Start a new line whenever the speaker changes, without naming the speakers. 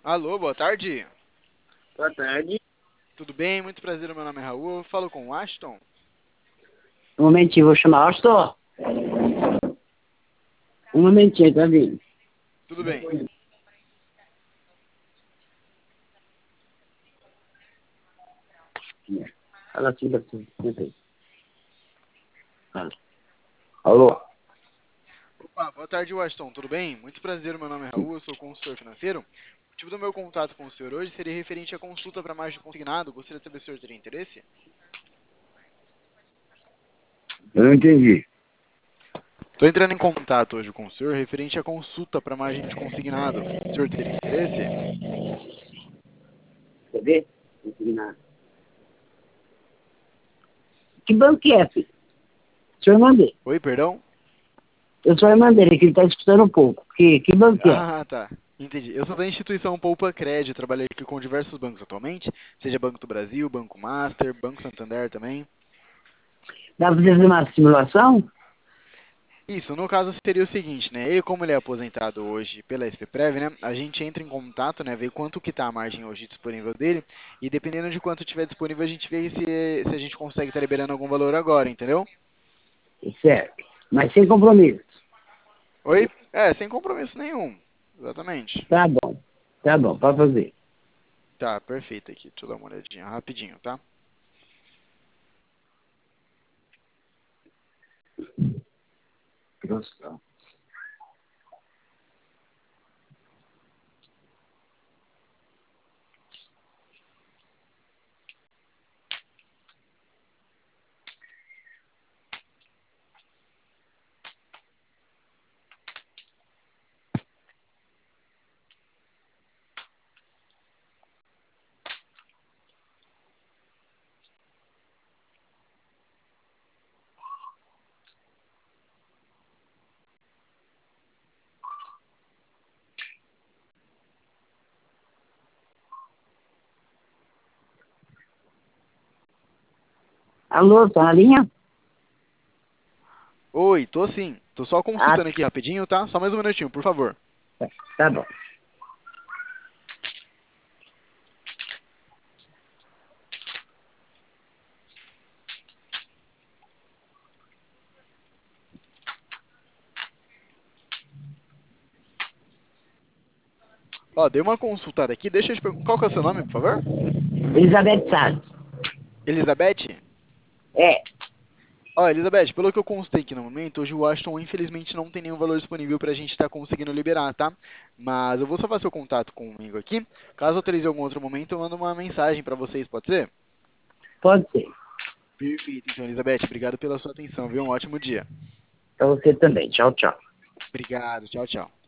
Alô, boa tarde.
Boa tarde.
Tudo bem? Muito prazer, meu nome é Raul. Eu falo com o Ashton.
Um momentinho, vou chamar. Astor, um momentinho, tá vindo.
Tudo bem.
Fala assim, assim. Senta aí. Fala. Alô?
Opa, boa tarde, Ashton. Tudo bem? Muito prazer, meu nome é Raul. Eu sou consultor financeiro. O motivo do meu contato com o senhor hoje seria referente à consulta para margem consignado. Gostaria de saber se o senhor teria interesse?
Eu não entendi.
Estou entrando em contato hoje com o senhor referente à consulta para margem de consignado. O senhor teria interesse?
Cadê? Não entendi nada. Que banco que é, filho? Senhor Mandeira.
Oi, perdão?
Eu sou a Mandeira, que ele tá escutando um pouco. Que banco que é?
Ah, tá. Entendi. Eu sou da instituição Poupa Crédito. Trabalhei aqui com diversos bancos atualmente, seja Banco do Brasil, Banco Master, Banco Santander também.
Dá pra fazer uma simulação?
Isso, no caso seria o seguinte, né? Ele, como ele é aposentado hoje pela SPPrev, né? A gente entra em contato, né? Vê quanto que tá a margem hoje disponível dele. E dependendo de quanto tiver disponível, a gente vê se a gente consegue estar liberando algum valor agora, entendeu?
Certo. Mas sem compromisso.
Oi? É, sem compromisso nenhum. Exatamente.
Tá bom. Tá bom, pode fazer.
Tá, perfeito aqui. Deixa eu dar uma olhadinha rapidinho, tá?
Nossa. Alô, tá na linha?
Oi, tô sim. Tô só
Ah,
consultando aqui rapidinho, tá? Só mais um minutinho, por favor.
tá bom.
Ó, dei uma consultada aqui. Deixa eu te perguntar. Qual que é o seu nome, por favor?
Elizabeth Salles.
Elizabeth?
É,
Ó, Elizabeth, pelo que eu consultei aqui no momento, hoje o Washington infelizmente não tem nenhum valor disponível para a gente estar conseguindo liberar, tá? Mas eu vou salvar seu contato comigo aqui. Caso autorize em algum outro momento, eu mando uma mensagem para vocês, pode ser?
pode ser.
Perfeito, então, Elizabeth, obrigado pela sua atenção, viu? Um ótimo dia.
Pra você também. Tchau, tchau.
Obrigado, tchau, tchau.